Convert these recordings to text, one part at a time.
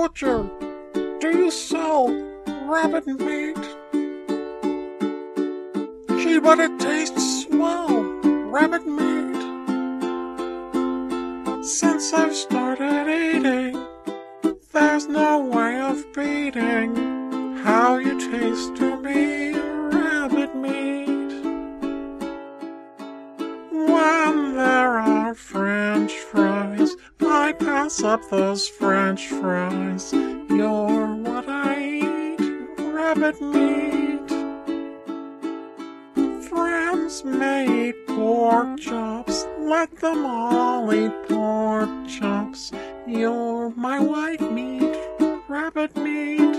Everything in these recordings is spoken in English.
butcher, do you sell rabbit meat? Gee, but it tastes swell, rabbit meat. Since I've started eating, there's no way of beating how you taste to me, rabbit meat. When there are French fries, I pass up those French fries. You're what I eat, rabbit meat. Friends may eat pork chops, let them all eat pork chops. You're my white meat, rabbit meat.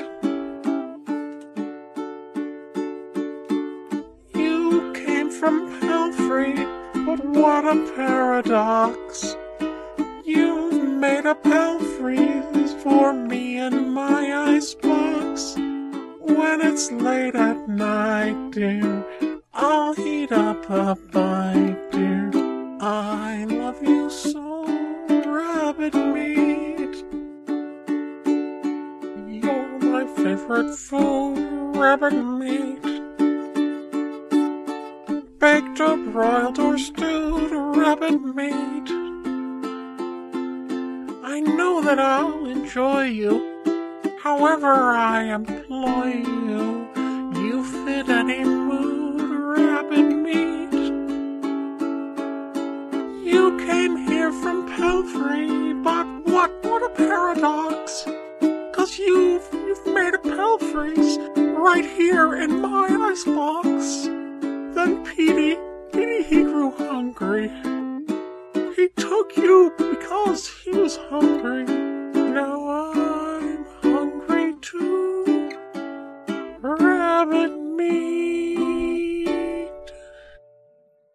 You came from Pelfrey, but what a paradox. You've made a Pelfrey's for me in my icebox. When it's late at night, dear, I'll heat up a bite, dear. I love you so, rabbit meat. You're my favorite food, rabbit meat. Baked or broiled or stewed, rabbit meat. I know that I'll enjoy you, however I employ you. You fit any mood, rabbit meat. You came here from Pelfrey, but what a paradox. 'Cause you've made a Pelfrey's right here in my icebox. Then Petey, he grew hungry. He took you because he was hungry. Now I'm hungry too, rabbit meat.